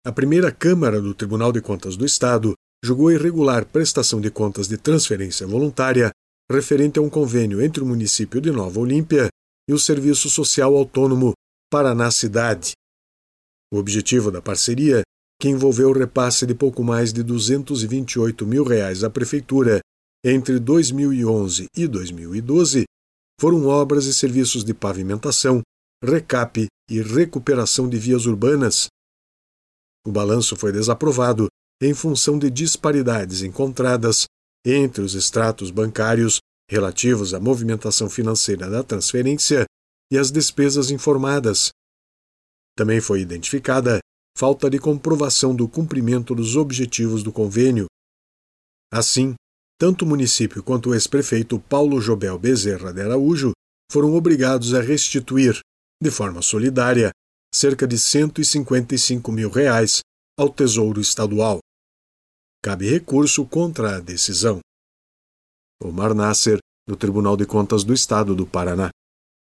A primeira Câmara do Tribunal de Contas do Estado julgou irregular prestação de contas de transferência voluntária referente a um convênio entre o município de Nova Olímpia e o Serviço Social Autônomo Paraná Cidade. O objetivo da parceria, que envolveu o repasse de pouco mais de R$ 228 mil à Prefeitura entre 2011 e 2012, foram obras e serviços de pavimentação, recape e recuperação de vias urbanas. O balanço foi desaprovado em função de disparidades encontradas entre os extratos bancários relativos à movimentação financeira da transferência e as despesas informadas. Também foi identificada falta de comprovação do cumprimento dos objetivos do convênio. Assim, tanto o município quanto o ex-prefeito Paulo Jobel Bezerra de Araújo foram obrigados a restituir, de forma solidária, cerca de R$ 155 mil ao Tesouro Estadual. Cabe recurso contra a decisão. Omar Nasser, do Tribunal de Contas do Estado do Paraná.